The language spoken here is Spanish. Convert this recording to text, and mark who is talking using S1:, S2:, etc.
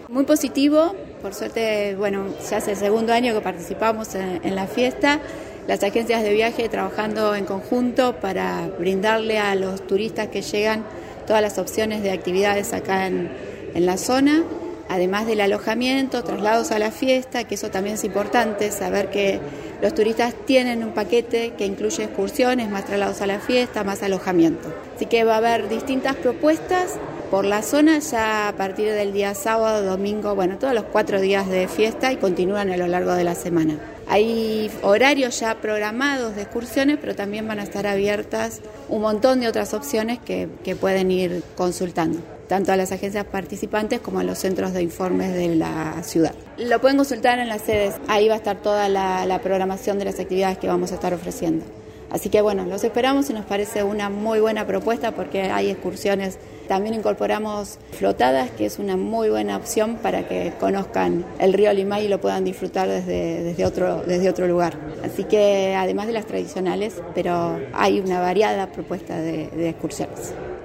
S1: Muy positivo, por suerte, ya hace el segundo año que participamos en la fiesta. Las agencias de viaje trabajando en conjunto para brindarle a los turistas que llegan todas las opciones de actividades acá en la zona, además del alojamiento, traslados a la fiesta, que eso también es importante, saber que los turistas tienen un paquete que incluye excursiones, más traslados a la fiesta, más alojamiento. Así que va a haber distintas propuestas por la zona ya a partir del día sábado, domingo, todos los 4 días de fiesta y continúan a lo largo de la semana. Hay horarios ya programados de excursiones, pero también van a estar abiertas un montón de otras opciones que pueden ir consultando, tanto a las agencias participantes como a los centros de informes de la ciudad. Lo pueden consultar en las sedes, ahí va a estar toda la programación de las actividades que vamos a estar ofreciendo. Así que los esperamos y nos parece una muy buena propuesta porque hay excursiones. También incorporamos flotadas, que es una muy buena opción para que conozcan el río Limay y lo puedan disfrutar desde otro lugar. Así que además de las tradicionales, pero hay una variada propuesta de excursiones.